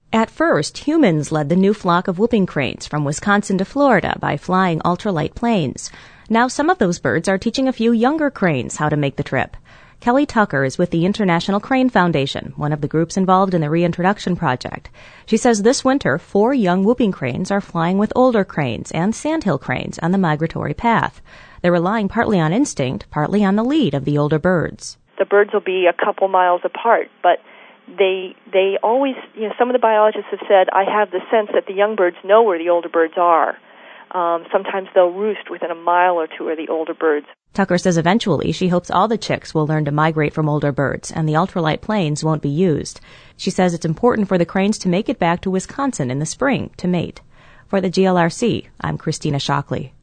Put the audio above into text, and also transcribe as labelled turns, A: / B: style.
A: At first, humans led the new flock of whooping cranes from Wisconsin to Florida by flying ultralight planes. Now some of those birds are teaching a few younger cranes how to make the trip. Kelly Tucker is with the International Crane Foundation, one of the groups involved in the reintroduction project. She says this winter, 4 young whooping cranes are flying with older cranes and sandhill cranes on the migratory path. They're relying partly on instinct, partly on the lead of the older birds.
B: The birds will be a couple miles apart, but they always, some of the biologists have said, I have the sense that the young birds know where the older birds are. Sometimes they'll roost within a mile or 2 of the older birds.
A: Tucker says eventually she hopes all the chicks will learn to migrate from older birds and the ultralight planes won't be used. She says it's important for the cranes to make it back to Wisconsin in the spring to mate. For the GLRC, I'm Christina Shockley.